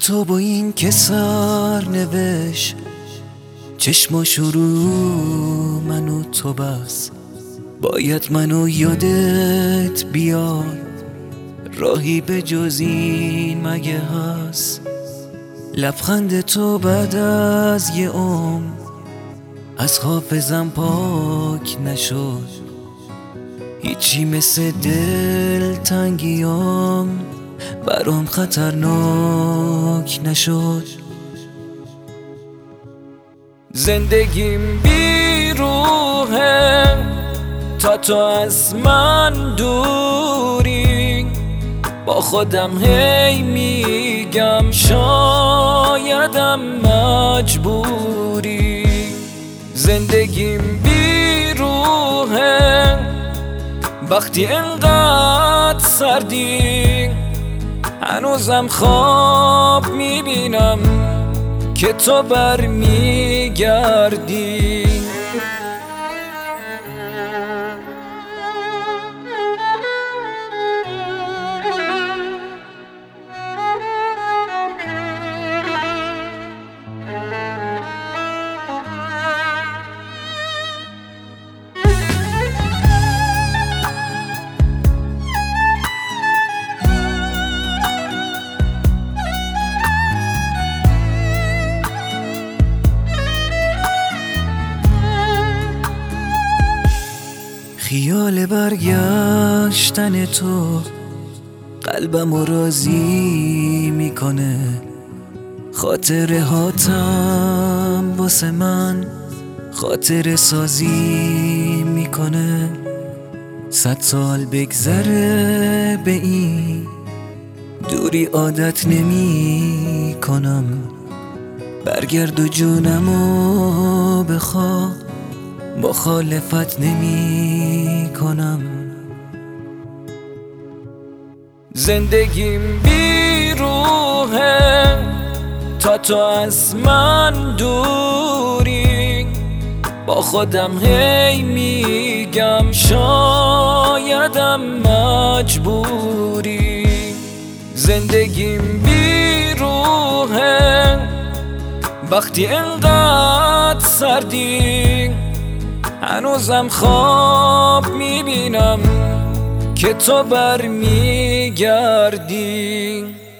تو با این که سرنوشت چشماشو رو من و تو بس، باید منو یادت بیاد، راهی به جز این مگه هست؟ لبخند تو بعد از یه عمر از حافظم پاک نشد، هیچی مثل دل تنگیام برام خطرناک نشد. زندگیم بی روحه تا تو از من دوری، با خودم هی میگم شایدم مجبوری. زندگیم بی روحه وقتی انقدر سردی، هنوزم خواب میبینم که تو برمیگردی. خیال برگشتن تو قلبم راضی میکنه، خاطره هاتم واسه من خاطره سازی میکنه. 100 سال بگذره به این دوری عادت نمی کنم، برگرد و جونمو بخوا مخالفت نمی کنم. زندگیم بی روحه تا تو از من دوری، با خودم هی میگم شایدم مجبوری. زندگیم بی روحه وقتی انقدر سردی، هنوزم خواب میبینم که تو برمیگردی.